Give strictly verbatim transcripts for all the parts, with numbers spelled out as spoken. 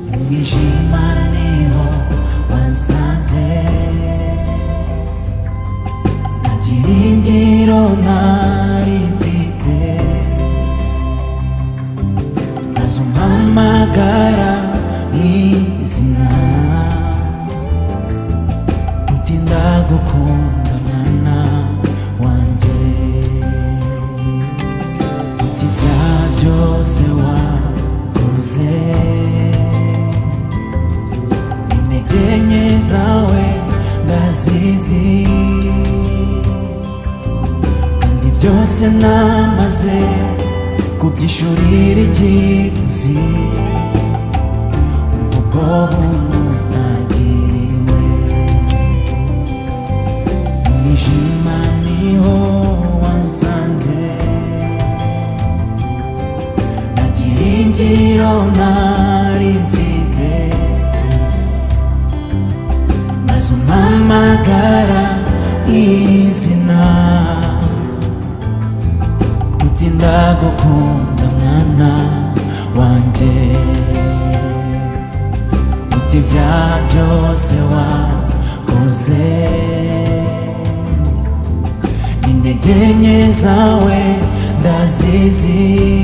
umwijima niho wansanze, nta byiringiro nari mfite, maze umpamagara mw'izina uti ndagukunda mwana wanjye, uti bya byose wakoze intege nke zawe ndazizi, kandi byose namaze kubyishurira ikiguzi, umva ubwo buntu nagiriwe, umwijima niho wansanze, nta byiringiro nari mfite, maze umpamagara mw'izina uti ndagukunda mwana wanjye, uti bya byose wakoze intege nke zawe ndazizi,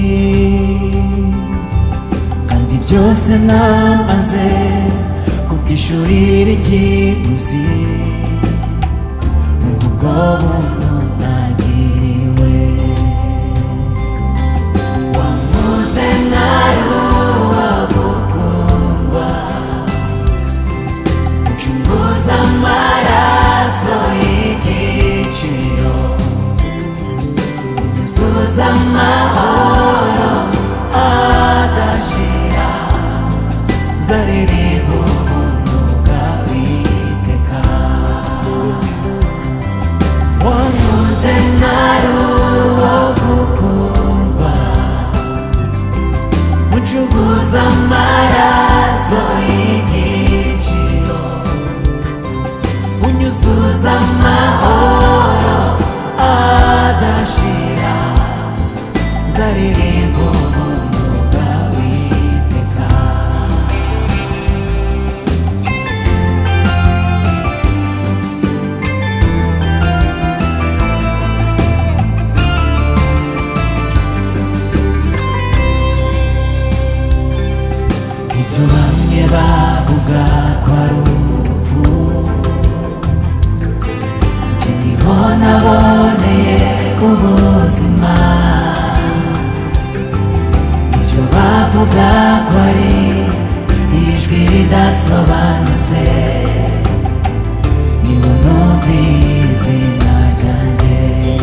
kandi byose namaze kubyishurira ikiguzi, umva ubwo buntu nagiriwe, wankunze ntari uwagukundwa, ucunguza amaraso y'igiciro, unyuzuza amahoro adashira, zaririmba ubuntu bwawe iteka, wankunze ntari uwagukundwa, ucunguza amaraso y'igiciro, unyuzuza amahoro adashira, zaririmba ubuntu bwawe iteka. Ibyo bamwe bavuga ko ari urupfu, njye niho naboneye ubuzima, ibyo bavuga ko ari ijwi ridasobanutse, niho numva izina ryanjye,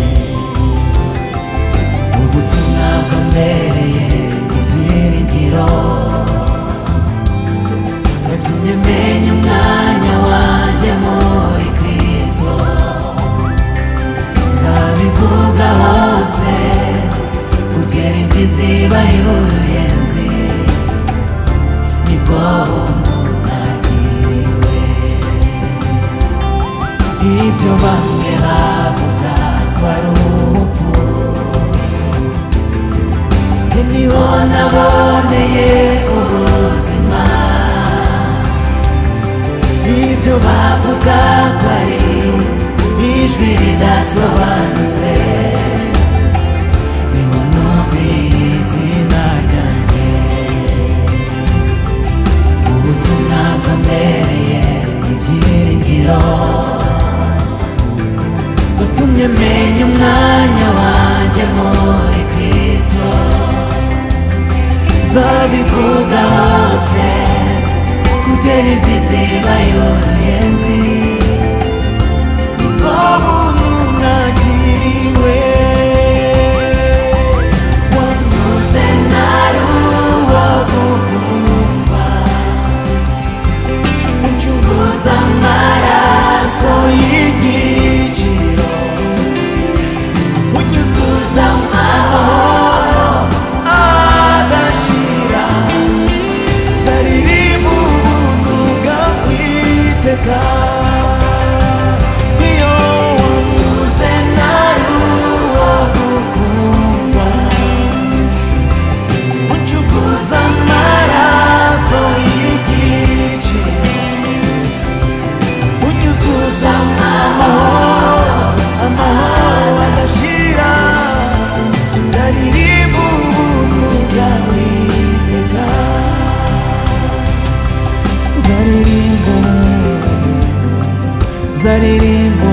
ubutumwa bwambereye ibyiringiro, watumye menya umwanya wanjye muri Kristo, nzabivuga hose kugera imvi ziba y'uruyenzi, nibwo buntu nagiriwe, ibyo bamwe bavuga ko ari ubupfu, njye niho naboneye ubuzima, ibyo bavuga ko ari ijwi ridasobanutse, niho numva izina ryanjye, ubutumwa bwambereye ibyiringiro, watumye menya umwanya wanjye muri Kristo, nzabivuga hose kugera imvi ziba y'uruyenzi, nibwo buntu nagiriwe, wankunze ntari uwagukundwa, uncunguza amaraso y'igiciro, unyuzuza amahoro adashira, zaririmba ubuntu bwawe zaririmbo zaririmbo